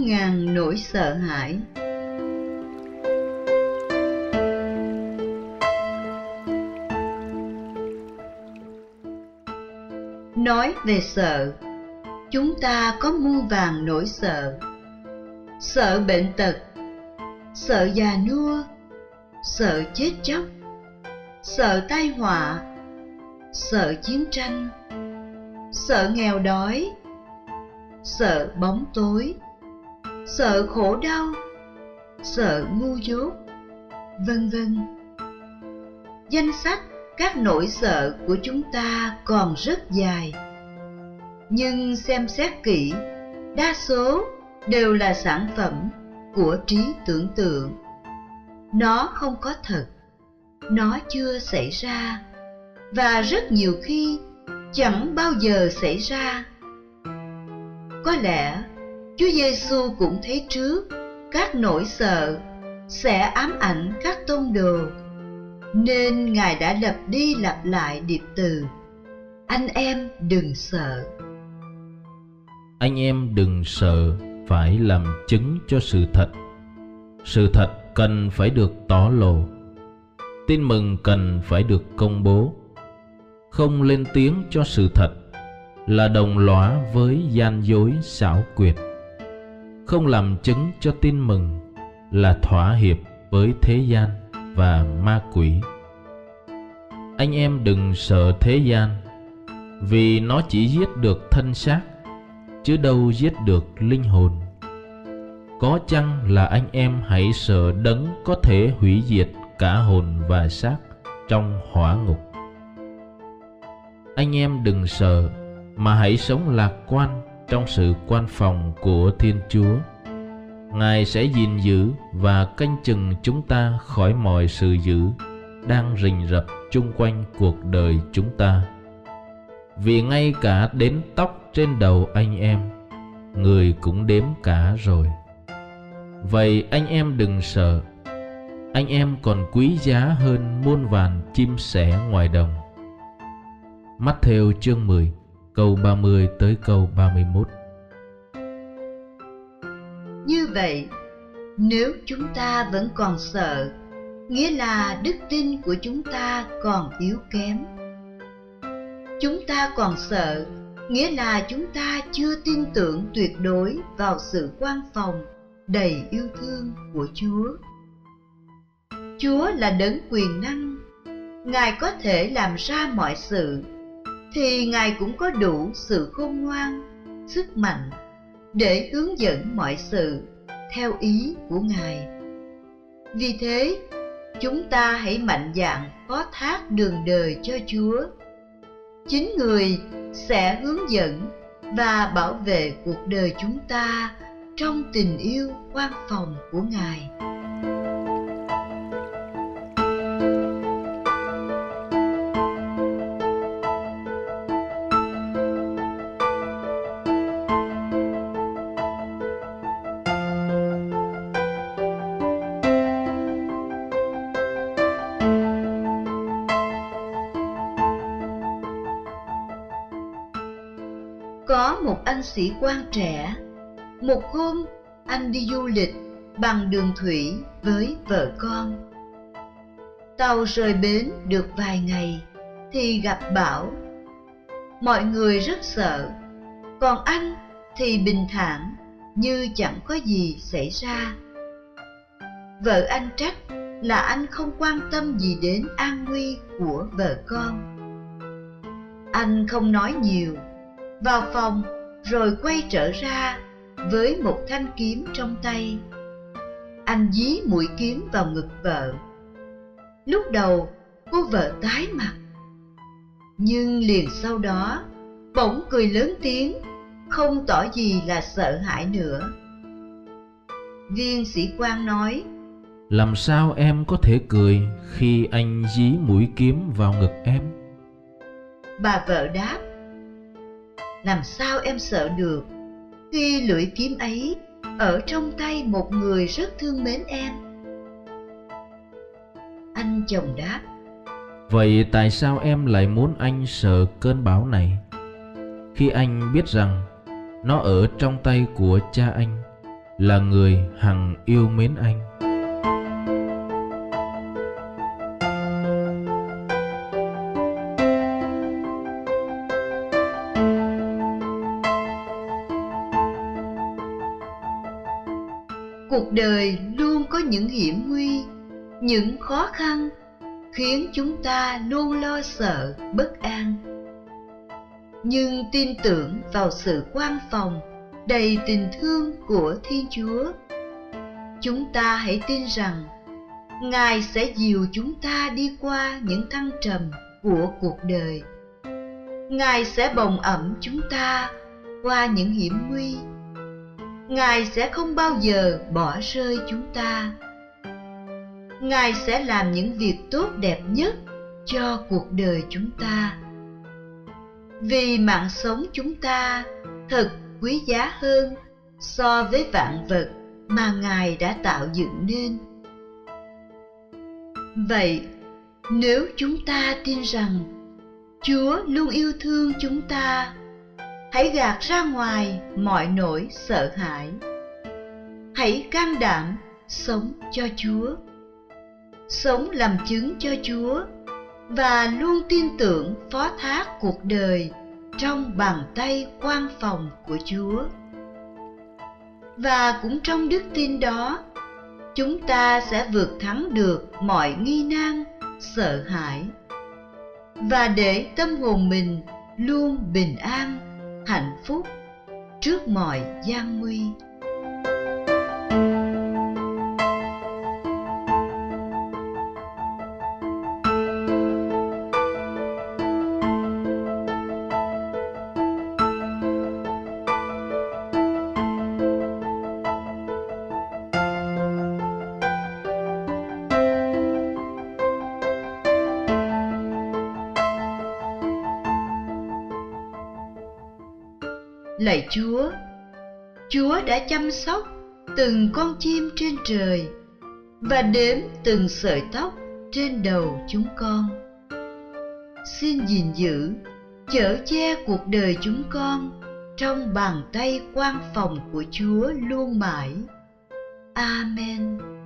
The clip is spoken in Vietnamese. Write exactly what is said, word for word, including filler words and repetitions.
ngàn nỗi sợ hãi. Nói về sợ, chúng ta có muôn vàn nỗi sợ. Sợ bệnh tật, sợ già nua, sợ chết chóc, sợ tai họa, sợ chiến tranh, sợ nghèo đói, sợ bóng tối, sợ khổ đau, sợ ngu dốt, vân vân. Danh sách các nỗi sợ của chúng ta còn rất dài, nhưng xem xét kỹ, đa số đều là sản phẩm của trí tưởng tượng. Nó không có thật, nó chưa xảy ra, và rất nhiều khi chẳng bao giờ xảy ra. Có lẽ Chúa Giêsu cũng thấy trước các nỗi sợ sẽ ám ảnh các tông đồ, nên Ngài đã lặp đi lặp lại điệp từ: anh em đừng sợ. Anh em đừng sợ phải làm chứng cho sự thật. Sự thật cần phải được tỏ lộ. Tin mừng cần phải được công bố. Không lên tiếng cho sự thật là đồng lõa với gian dối xảo quyệt. Không làm chứng cho tin mừng là thỏa hiệp với thế gian và ma quỷ. Anh em đừng sợ thế gian, vì nó chỉ giết được thân xác, chứ đâu giết được linh hồn. Có chăng là anh em hãy sợ đấng có thể hủy diệt cả hồn và xác trong hỏa ngục. Anh em đừng sợ, mà hãy sống lạc quan trong sự quan phòng của Thiên Chúa. Ngài sẽ gìn giữ và canh chừng chúng ta khỏi mọi sự dữ đang rình rập chung quanh cuộc đời chúng ta. Vì ngay cả đến tóc trên đầu anh em, người cũng đếm cả rồi. Vậy anh em đừng sợ. Anh em còn quý giá hơn muôn vàn chim sẻ ngoài đồng. Mát-thêu chương mười, câu ba mươi tới câu ba mươi mốt. Như vậy, nếu chúng ta vẫn còn sợ, nghĩa là đức tin của chúng ta còn yếu kém. Chúng ta còn sợ, nghĩa là chúng ta chưa tin tưởng tuyệt đối vào sự quan phòng đầy yêu thương của Chúa. Chúa là đấng quyền năng, Ngài có thể làm ra mọi sự, thì Ngài cũng có đủ sự khôn ngoan, sức mạnh để hướng dẫn mọi sự theo ý của Ngài. Vì thế, chúng ta hãy mạnh dạn phó thác đường đời cho Chúa. Chính Người sẽ hướng dẫn và bảo vệ cuộc đời chúng ta trong tình yêu khoan phòng của Ngài. Có một anh sĩ quan trẻ. Một hôm, anh đi du lịch bằng đường thủy với vợ con. Tàu rời bến được vài ngày thì gặp bão. Mọi người rất sợ, còn anh thì bình thản như chẳng có gì xảy ra. Vợ anh trách là anh không quan tâm gì đến an nguy của vợ con. Anh không nói nhiều, vào phòng rồi quay trở ra với một thanh kiếm trong tay. Anh dí mũi kiếm vào ngực vợ. Lúc đầu cô vợ tái mặt, nhưng liền sau đó bỗng cười lớn tiếng, không tỏ gì là sợ hãi nữa. Viên sĩ quan nói: Làm sao em có thể cười khi anh dí mũi kiếm vào ngực em? Bà vợ đáp: Làm sao em sợ được khi lưỡi kiếm ấy ở trong tay một người rất thương mến em? Anh chồng đáp: Vậy tại sao em lại muốn anh sợ cơn bão này, khi anh biết rằng nó ở trong tay của cha anh, là người hằng yêu mến anh. Cuộc đời luôn có những hiểm nguy, những khó khăn khiến chúng ta luôn lo sợ, bất an. Nhưng tin tưởng vào sự quan phòng đầy tình thương của Thiên Chúa, chúng ta hãy tin rằng Ngài sẽ dìu chúng ta đi qua những thăng trầm của cuộc đời. Ngài sẽ bồng ẵm chúng ta qua những hiểm nguy. Ngài sẽ không bao giờ bỏ rơi chúng ta. Ngài sẽ làm những việc tốt đẹp nhất cho cuộc đời chúng ta. Vì mạng sống chúng ta thật quý giá hơn so với vạn vật mà Ngài đã tạo dựng nên. Vậy, nếu chúng ta tin rằng Chúa luôn yêu thương chúng ta, hãy gạt ra ngoài mọi nỗi sợ hãi. Hãy can đảm sống cho Chúa, sống làm chứng cho Chúa và luôn tin tưởng phó thác cuộc đời trong bàn tay quan phòng của Chúa. Và cũng trong đức tin đó, chúng ta sẽ vượt thắng được mọi nghi nan, sợ hãi, và để tâm hồn mình luôn bình an, hạnh phúc trước mọi gian nguy. Lạy Chúa, Chúa đã chăm sóc từng con chim trên trời và đếm từng sợi tóc trên đầu chúng con. Xin gìn giữ, chở che cuộc đời chúng con trong bàn tay quan phòng của Chúa luôn mãi. Amen.